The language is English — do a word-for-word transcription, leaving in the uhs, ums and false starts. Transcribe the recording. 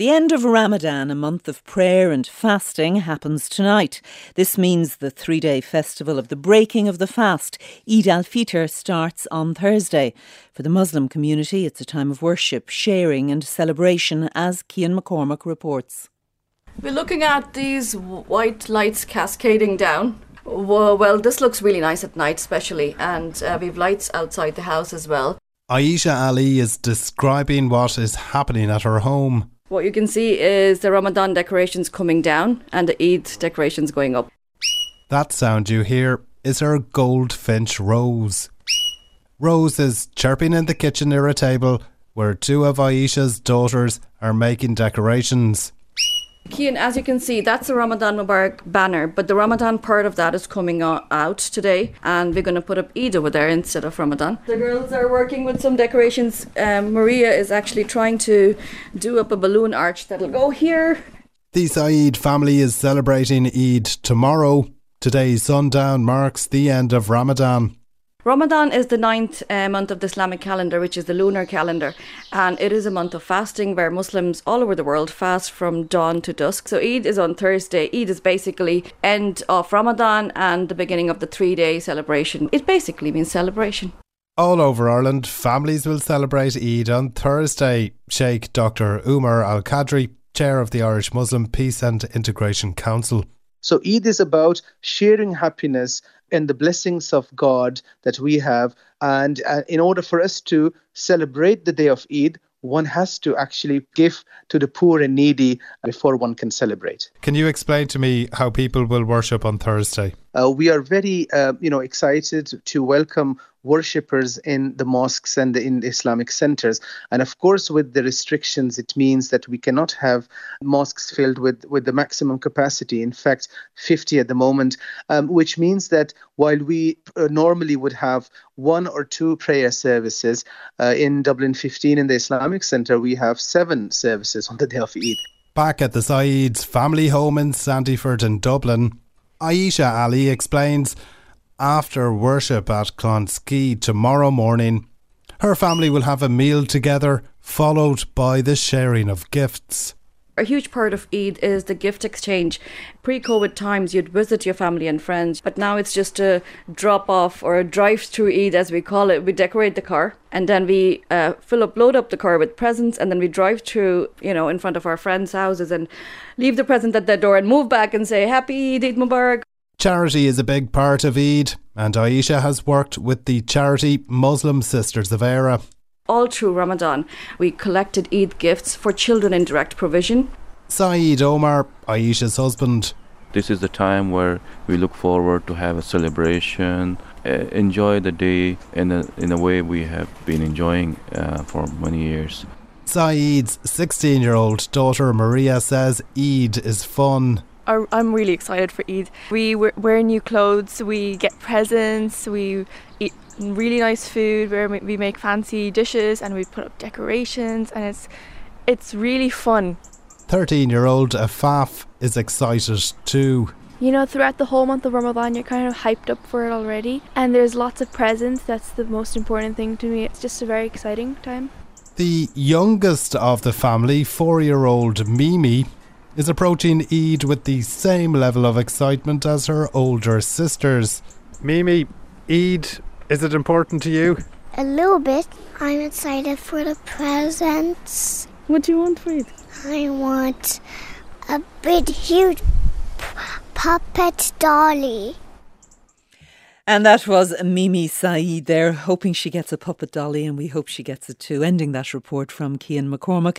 The end of Ramadan, a month of prayer and fasting, happens tonight. This means the three-day festival of the breaking of the fast, Eid al-Fitr, starts on Thursday. For the Muslim community, it's a time of worship, sharing and celebration, as Cian McCormack reports. We're looking at these white lights cascading down. Well, well this looks really nice at night especially, and uh, we've lights outside the house as well. Aisha Ali is describing what is happening at her home. What you can see is the Ramadan decorations coming down and the Eid decorations going up. That sound you hear is her goldfinch Rose. Rose is chirping in the kitchen near a table where two of Aisha's daughters are making decorations. Cian, as you can see, that's the Ramadan Mubarak banner, but the Ramadan part of that is coming out today, and we're going to put up Eid over there instead of Ramadan. The girls are working with some decorations. Um, Maria is actually trying to do up a balloon arch that'll go here. The Saeed family is celebrating Eid tomorrow. Today's sundown marks the end of Ramadan. Ramadan is the ninth uh, month of the Islamic calendar, which is the lunar calendar, and it is a month of fasting where Muslims all over the world fast from dawn to dusk. So Eid is on Thursday. Eid is basically end of Ramadan and the beginning of the three-day celebration. It basically means celebration. All over Ireland, families will celebrate Eid on Thursday. Sheikh Doctor Umar Al-Qadri, chair of the Irish Muslim Peace and Integration Council. So Eid is about sharing happiness and the blessings of God that we have. And uh, in order for us to celebrate the day of Eid, one has to actually give to the poor and needy before one can celebrate. Can you explain to me how people will worship on Thursday? Uh, we are very, uh, you know, excited to welcome worshippers in the mosques and the, in the Islamic centers. And of course, with the restrictions, it means that we cannot have mosques filled with, with the maximum capacity. In fact, fifty at the moment, um, which means that while we uh, normally would have one or two prayer services uh, in Dublin fifteen in the Islamic Center, we have seven services on the day of Eid. Back at the Saeed's family home in Sandyford in Dublin, Aisha Ali explains after worship at Clonskee tomorrow morning, her family will have a meal together, followed by the sharing of gifts. A huge part of Eid is the gift exchange. Pre-COVID times, you'd visit your family and friends, but now it's just a drop-off or a drive-through Eid, as we call it. We decorate the car, and then we uh, fill up, load up the car with presents, and then we drive through, you know, in front of our friends' houses and leave the present at their door and move back and say, Happy Eid, Eid Mubarak. Charity is a big part of Eid, and Aisha has worked with the charity Muslim Sisters of Eire. All through Ramadan, we collected Eid gifts for children in direct provision. Saeed Omar, Aisha's husband. This is the time where we look forward to have a celebration, uh, enjoy the day in a, in a way we have been enjoying uh, for many years. Saeed's sixteen-year-old daughter Maria says Eid is fun. I'm really excited for Eid. We wear new clothes, we get presents, we eat really nice food, we make fancy dishes and we put up decorations, and it's it's really fun. thirteen-year-old Afaf is excited too. You know, throughout the whole month of Ramadan, you're kind of hyped up for it already, and there's lots of presents. That's the most important thing to me. It's just a very exciting time. The youngest of the family, four-year-old Mimi, is approaching Eid with the same level of excitement as her older sisters. Mimi, Eid, is it important to you? A little bit. I'm excited for the presents. What do you want for Eid? I want a big, huge p- puppet dolly. And that was Mimi Saeed there, hoping she gets a puppet dolly, and we hope she gets it too. Ending that report from Cian McCormack.